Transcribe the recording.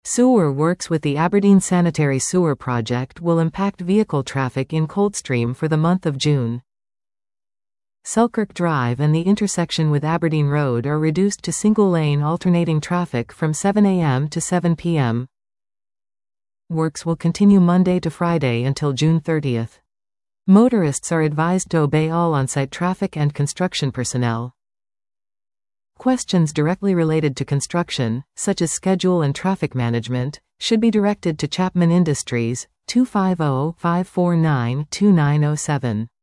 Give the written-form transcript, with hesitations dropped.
Sewer works with the Aberdeen Sanitary Sewer Project will impact vehicle traffic in Coldstream for the month of June. Selkirk Drive and the intersection with Aberdeen Road are reduced to single-lane alternating traffic from 7 a.m. to 7 p.m. Works will continue Monday to Friday until June 30th. Motorists are advised to obey all on-site traffic and construction personnel. Questions directly related to construction, such as schedule and traffic management, should be directed to Chapman Industries, 250-549-2907.